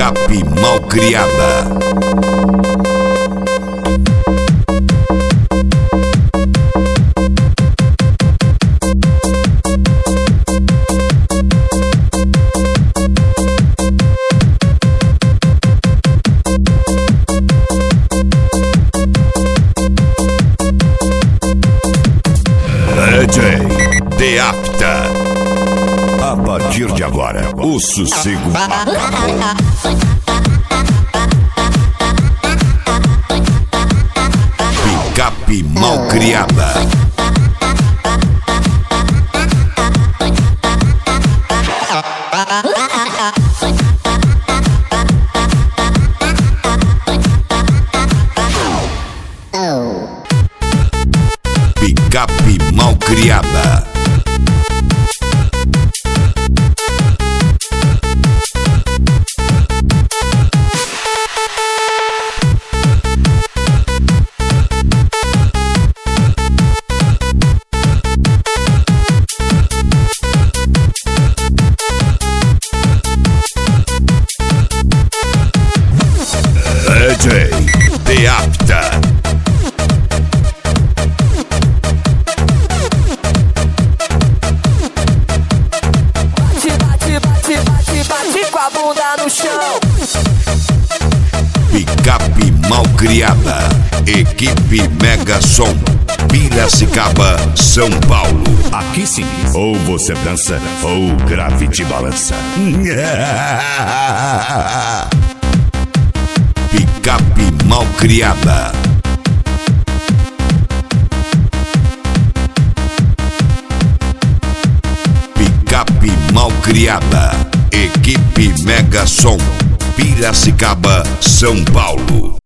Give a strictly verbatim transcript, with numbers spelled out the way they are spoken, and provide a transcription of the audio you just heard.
Picape malcriada. D J The After. A partir de agora, o sossego acabou. Picape malcriada. Picape malcriada. D J The After. Bate com a bunda no chão. Picape malcriada. Equipe Mega Som, Piracicaba, São Paulo. Aqui sim, ou você dança ou o grave te balança. Picape malcriada. Picape malcriada. Equipe Mega Som, Piracicaba, São Paulo.